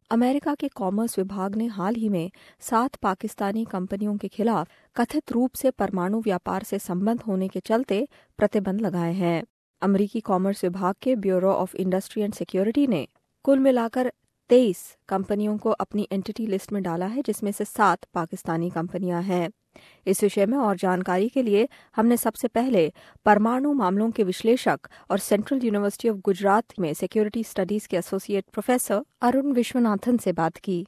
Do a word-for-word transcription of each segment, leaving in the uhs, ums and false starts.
America के commerce विभाग ने हाल ही में सात पाकिस्तानी कंपनियों के खिलाफ कथित रूप से परमाणु व्यापार से संबंध होने के चलते प्रतिबंध लगाए हैं। अमेरिकी कॉमर्स विभाग के bureau of industry and security ने कुल मिलाकर तेईस कंपनियों को अपनी एंटिटी लिस्ट में डाला है, जिसमें से सात पाकिस्तानी कंपनियां हैं। इस विषय में और जानकारी के लिए हमने सबसे पहले परमाणु मामलों के विश्लेषक और सेंट्रल यूनिवर्सिटी ऑफ गुजरात में सिक्योरिटी स्टडीज के एसोसिएट प्रोफेसर अरुण विश्वनाथन से बात की।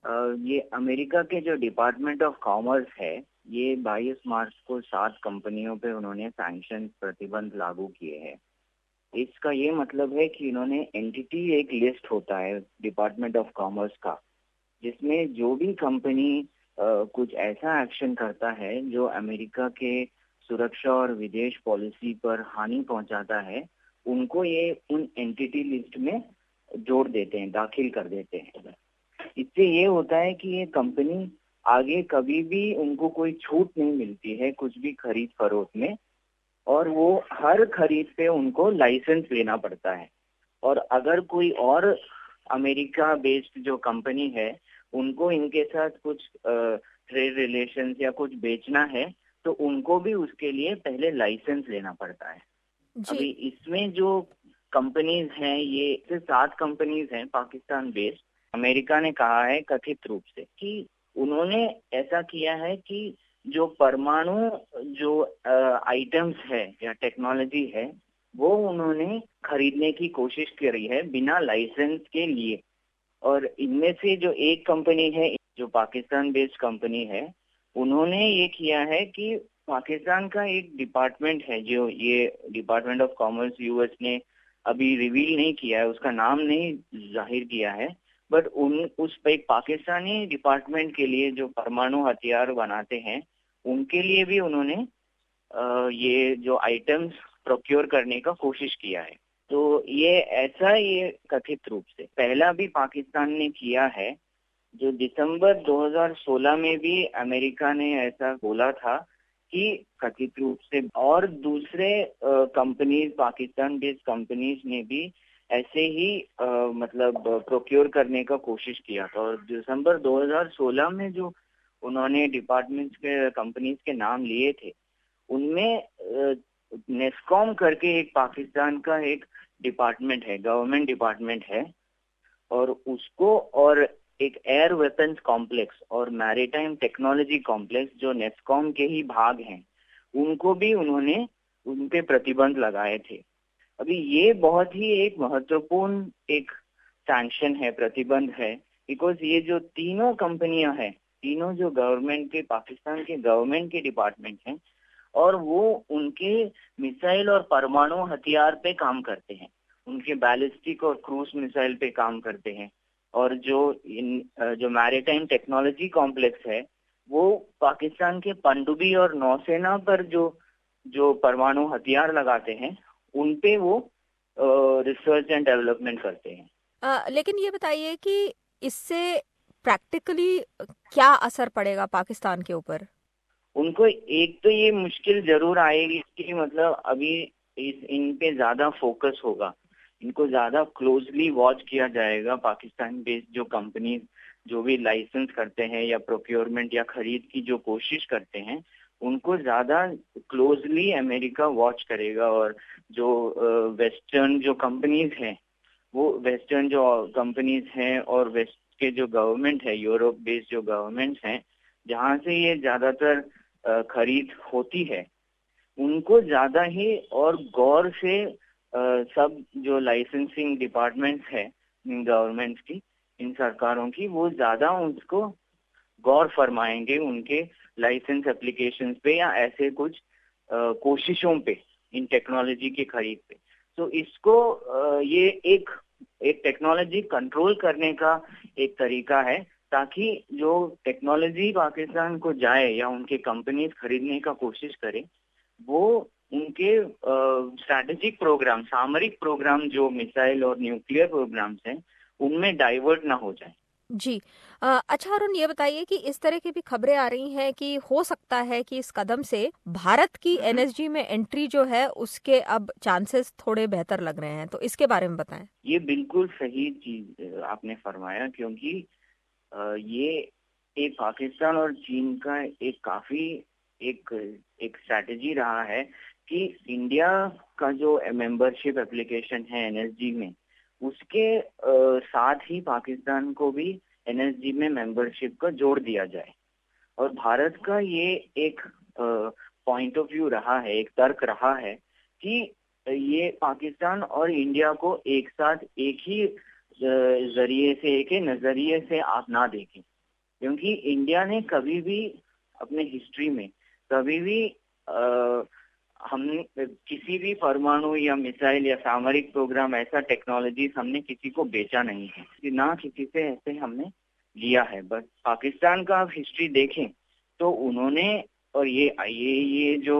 ये अमेरिका के जो डिपार्टमेंट ऑफ कॉमर्स है, ये बाईस मार्च को सात कंपनियों पे उन्होंने सैंक्शन प्रतिबंध लागू किए हैं। इसका ये मतलब है कि इन्होंने एंटिटी एक लिस्ट होता है डिपार्टमेंट ऑफ कॉमर्स का, जिसमें जो भी कंपनी Uh, कुछ ऐसा एक्शन करता है जो अमेरिका के सुरक्षा और विदेश पॉलिसी पर हानि पहुंचाता है, उनको ये उन एंटिटी लिस्ट में जोड़ देते हैं, दाखिल कर देते हैं। इससे ये होता है कि ये कंपनी आगे कभी भी उनको कोई छूट नहीं मिलती है कुछ भी खरीद फरोख्त में, और वो हर खरीद पे उनको लाइसेंस लेना पड़ता है। और अगर कोई और अमेरिका बेस्ड जो कंपनी है उनको इनके साथ कुछ ट्रेड रिलेशंस या कुछ बेचना है, तो उनको भी उसके लिए पहले लाइसेंस लेना पड़ता है। अभी इसमें जो कंपनीज हैं, ये से सात कंपनीज हैं पाकिस्तान बेस्ड। अमेरिका ने कहा है कथित रूप से कि उन्होंने ऐसा किया है कि जो परमाणु जो आइटम्स है या टेक्नोलॉजी है, वो उन्होंने खरीदने की कोशिश करी है बिना लाइसेंस के लिए। और इनमें से जो एक कंपनी है जो पाकिस्तान बेस्ड कंपनी है, उन्होंने ये किया है कि पाकिस्तान का एक डिपार्टमेंट है, जो ये डिपार्टमेंट ऑफ कॉमर्स यूएस ने अभी रिवील नहीं किया है, उसका नाम नहीं जाहिर किया है, बट उन उस पे एक पाकिस्तानी डिपार्टमेंट के लिए जो परमाणु हथियार बनाते हैं, उनके लिए भी उन्होंने आ, ये जो आइटम्स प्रोक्योर करने का कोशिश किया है। तो ये ऐसा ये कथित रूप से पहला भी पाकिस्तान ने किया है, जो दिसंबर दो हज़ार सोलह में भी अमेरिका ने ऐसा बोला था कि कथित रूप से, और दूसरे कंपनीज पाकिस्तान बेस्ड कंपनीज ने भी ऐसे ही आ, मतलब प्रोक्योर करने का कोशिश किया था। और दिसंबर दो हज़ार सोलह में जो उन्होंने डिपार्टमेंट्स के कंपनीज के नाम लिए थे, उनमें नेस्कॉम करके एक पाकिस्तान का एक डिपार्टमेंट है, गवर्नमेंट डिपार्टमेंट है, और उसको और एक एयर वेपन्स कॉम्प्लेक्स और मैरीटाइम टेक्नोलॉजी कॉम्प्लेक्स जो नेस्कॉम के ही भाग हैं, उनको भी उन्होंने उन पे प्रतिबंध लगाए थे। अभी ये बहुत ही एक महत्वपूर्ण एक सैंक्शन है, प्रतिबंध है, बिकॉज ये जो तीनों कंपनियां हैं, तीनों जो गवर्नमेंट के पाकिस्तान के गवर्नमेंट के डिपार्टमेंट हैं, और वो उनके मिसाइल और परमाणु हथियार पे काम करते हैं, उनके बैलिस्टिक और क्रूज मिसाइल पे काम करते हैं। और जो इन जो मैरीटाइम टेक्नोलॉजी कॉम्प्लेक्स है, वो पाकिस्तान के पनडुब्बी और नौसेना पर जो जो परमाणु हथियार लगाते हैं, उन पे वो रिसर्च एंड डेवलपमेंट करते हैं। आ, लेकिन ये बताइए कि इससे प्रैक्टिकली क्या असर पड़ेगा पाकिस्तान के ऊपर? उनको एक तो ये मुश्किल जरूर आएगी कि मतलब अभी इस इन पे ज्यादा फोकस होगा, इनको ज्यादा क्लोजली वॉच किया जाएगा। पाकिस्तान बेस्ड जो कंपनी जो भी लाइसेंस करते हैं या प्रोक्योरमेंट या खरीद की जो कोशिश करते हैं, उनको ज्यादा क्लोजली अमेरिका वॉच करेगा। और जो वेस्टर्न जो कंपनीज हैं, वो वेस्टर्न जो कंपनीज हैं और वेस्ट के जो गवर्नमेंट है, यूरोप बेस्ड जो गवर्नमेंट्स हैं, जहाँ से ये ज्यादातर खरीद होती है, उनको ज्यादा ही और गौर से आ, सब जो लाइसेंसिंग डिपार्टमेंट्स है गवर्नमेंट्स की, इन सरकारों की, वो ज्यादा उसको गौर फरमाएंगे उनके लाइसेंस एप्लीकेशंस पे या ऐसे कुछ आ, कोशिशों पे इन टेक्नोलॉजी की खरीद पे। तो इसको आ, ये एक एक टेक्नोलॉजी कंट्रोल करने का एक तरीका है, ताकि जो टेक्नोलॉजी पाकिस्तान को जाए या उनके कंपनीज खरीदने का कोशिश करे, वो उनके स्ट्रैटेजिक प्रोग्राम, सामरिक प्रोग्राम जो मिसाइल और न्यूक्लियर प्रोग्राम्स हैं, उनमें डाइवर्ट ना हो जाए। जी। अ, अच्छा अरुण, ये बताइए कि इस तरह की भी खबरें आ रही हैं कि हो सकता है कि इस कदम से भारत की हम्म, एनएसजी में एंट्री जो है उसके अब चांसेस थोड़े बेहतर लग रहे हैं, तो इसके बारे में बताएं। ये बिल्कुल सही चीज अ, आपने फरमाया, क्योंकि अ, ये एक पाकिस्तान और चीन का एक काफी एक एक स्ट्रैटेजी रहा है कि इंडिया का जो मेंबरशिप एप्लीकेशन है एनएसजी में, उसके अ, साथ ही पाकिस्तान को भी एनएसजी में मेंबरशिप का जोड़ दिया जाए। और भारत का ये एक पॉइंट ऑफ व्यू रहा है, एक तर्क रहा है कि ये पाकिस्तान और इंडिया को एक साथ एक ही अ, जरिए से, एक ही नजरिए से आप ना देखें। क्योंकि इंडिया ने कभी भी अपने हिस्ट्री में कभी भी आ, हमने किसी भी परमाणु या मिसाइल या सामरिक प्रोग्राम, ऐसा टेक्नोलॉजी हमने किसी को बेचा नहीं है, कि ना किसी से ऐसे हमने लिया है। बस पाकिस्तान का आप हिस्ट्री देखें तो उन्होंने, और ये ये ये जो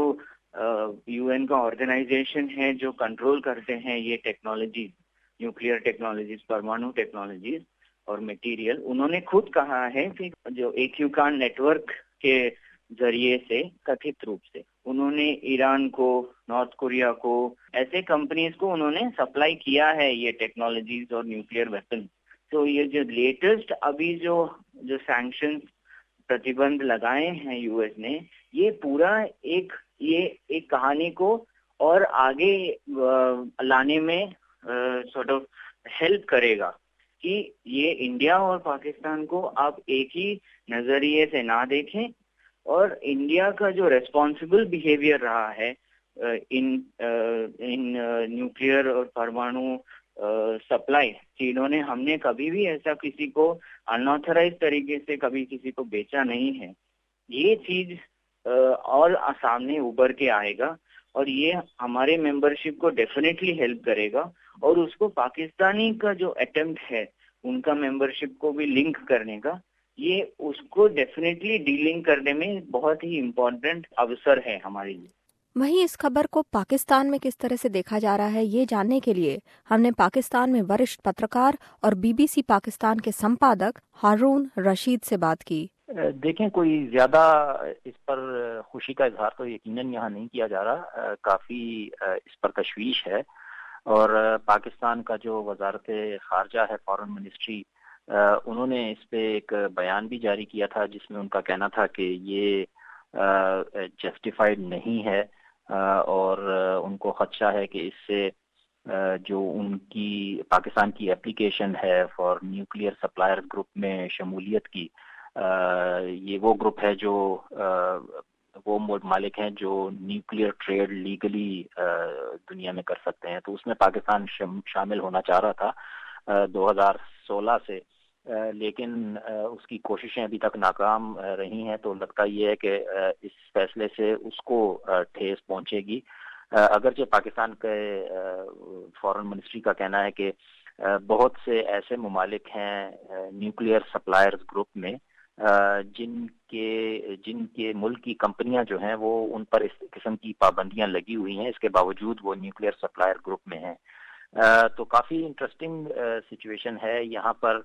यूएन का ऑर्गेनाइजेशन है जो कंट्रोल करते हैं ये टेक्नोलॉजी, न्यूक्लियर टेक्नोलॉजीज, परमाणु टेक्नोलॉजीज और मटेरियल, उन्होंने खुद कहा है कि जो एक्यूकान नेटवर्क के जरिए से, कथित रूप से उन्होंने ईरान को, नॉर्थ कोरिया को, ऐसे कंपनीज को उन्होंने सप्लाई किया है ये टेक्नोलॉजीज और न्यूक्लियर वेपन। तो ये जो लेटेस्ट अभी जो जो सैंक्शन, प्रतिबंध लगाए हैं यूएस ने, ये पूरा एक ये एक कहानी को और आगे अ, लाने में सॉर्ट ऑफ हेल्प करेगा कि ये इंडिया और पाकिस्तान को आप एक ही नजरिए से ना देखें। और इंडिया का जो रेस्पॉन्सिबल बिहेवियर रहा है अ, इन अ, इन न्यूक्लियर और परमाणु सप्लाई, जिन्होंने हमने कभी भी ऐसा किसी को अनऑथराइज तरीके से कभी किसी को बेचा नहीं है, ये चीज अ, और सामने उभर के आएगा। और ये हमारे मेंबरशिप को डेफिनेटली हेल्प करेगा। और उसको पाकिस्तानी का जो अटेम्प्ट है उनका मेंबरशिप को भी लिंक करने का, ये उसको डेफिनेटली डीलिंग करने में बहुत ही इम्पोर्टेंट अवसर है हमारे लिए। वहीं इस खबर को पाकिस्तान में किस तरह से देखा जा रहा है, ये जानने के लिए हमने पाकिस्तान में वरिष्ठ पत्रकार और बीबीसी पाकिस्तान के संपादक हारून रशीद से बात की। देखें, कोई ज्यादा इस पर खुशी का इजहार तो यकीनन यहाँ नहीं किया जा रहा। काफी इस पर तशवीश है। और पाकिस्तान का जो वजारत खारजा है, फॉरेन मिनिस्ट्री, उन्होंने इस पे एक बयान भी जारी किया था जिसमें उनका कहना था कि ये जस्टिफाइड नहीं है और उनको खदशा है कि इससे जो उनकी पाकिस्तान की एप्लीकेशन है फॉर न्यूक्लियर सप्लायर्स ग्रुप में शमूलियत की, ये वो ग्रुप है जो वो मालिक हैं जो न्यूक्लियर ट्रेड लीगली दुनिया में कर सकते हैं। तो उसमें पाकिस्तान शामिल होना चाह रहा था दो हज़ार सोलह से, लेकिन उसकी कोशिशें अभी तक नाकाम रही हैं। तो लगता ये है कि इस फैसले से उसको ठेस पहुंचेगी। अगरचे पाकिस्तान के फॉरेन मिनिस्ट्री का कहना है कि बहुत से ऐसे ममालिक हैं न्यूक्लियर सप्लायर्स ग्रुप में जिनके जिनके मुल्क की कंपनियां जो हैं वो उन पर इस किस्म की पाबंदियां लगी हुई हैं, इसके बावजूद वो न्यूक्लियर सप्लायर ग्रुप में हैं। तो काफी इंटरेस्टिंग सिचुएशन है यहाँ पर।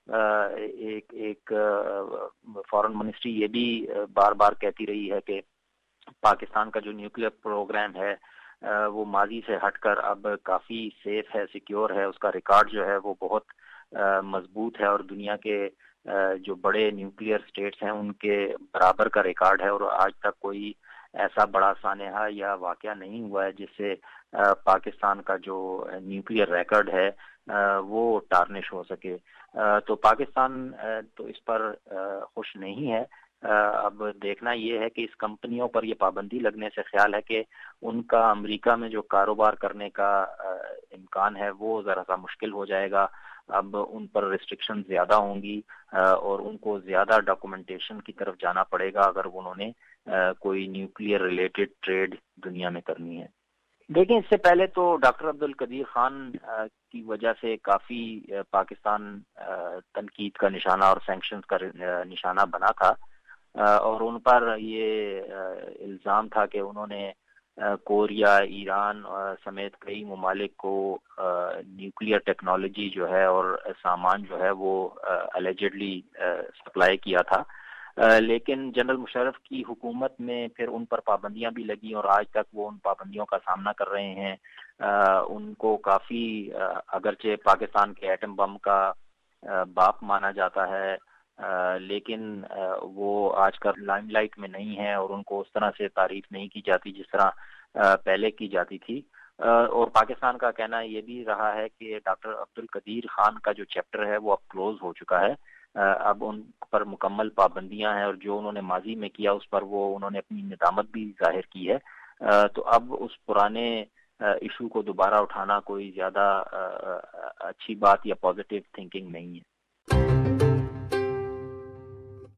एक एक फॉरेन मिनिस्ट्री ये भी बार बार कहती रही है कि पाकिस्तान का जो न्यूक्लियर प्रोग्राम है वो माजी से हटकर अब काफी सेफ है, सिक्योर है। उसका रिकॉर्ड जो है वो बहुत मजबूत है और दुनिया के जो बड़े न्यूक्लियर स्टेट्स हैं उनके बराबर का रिकॉर्ड है। और आज तक कोई ऐसा बड़ा सानेहा या वाकया नहीं हुआ है जिससे पाकिस्तान का जो न्यूक्लियर रिकॉर्ड है वो टार्निश हो सके। तो पाकिस्तान तो इस पर खुश नहीं है। अब देखना ये है कि इस कंपनियों पर ये पाबंदी लगने से ख्याल है कि उनका अमेरिका में जो कारोबार करने का इम्कान है वो जरा सा मुश्किल हो जाएगा। अब उन पर रिस्ट्रिक्शन ज्यादा होंगी और उनको ज्यादा डॉक्यूमेंटेशन की तरफ जाना पड़ेगा अगर उन्होंने कोई न्यूक्लियर रिलेटेड ट्रेड दुनिया में करनी है। देखिए, इससे पहले तो डॉक्टर अब्दुल कदीर खान की वजह से काफी पाकिस्तान तनकीद का निशाना और सैंक्शंस का निशाना बना था और उन पर ये इल्जाम था कि उन्होंने कोरिया, ईरान समेत कई ममालिक को न्यूक्लियर टेक्नोलॉजी जो है और सामान जो है वो अलेजेडली सप्लाई किया था। Uh, लेकिन जनरल मुशर्रफ की हुकूमत में फिर उन पर पाबंदियां भी लगी और आज तक वो उन पाबंदियों का सामना कर रहे हैं। uh, उनको काफ़ी uh, अगरचे पाकिस्तान के एटम बम का uh, बाप माना जाता है, uh, लेकिन uh, वो आजकल लाइमलाइट में नहीं है और उनको उस तरह से तारीफ नहीं की जाती जिस तरह uh, पहले की जाती थी। uh, और पाकिस्तान का कहना ये भी रहा है कि डॉक्टर अब्दुल कदीर खान का जो चैप्टर है वो अब क्लोज हो चुका है। अब उन पर मुकम्मल पाबंदियां हैं और जो उन्होंने माजी में किया उस पर वो उन्होंने अपनी निदामत भी जाहिर की है। तो अब उस पुराने इशू को दोबारा उठाना कोई ज्यादा अच्छी बात या पॉजिटिव थिंकिंग नहीं है।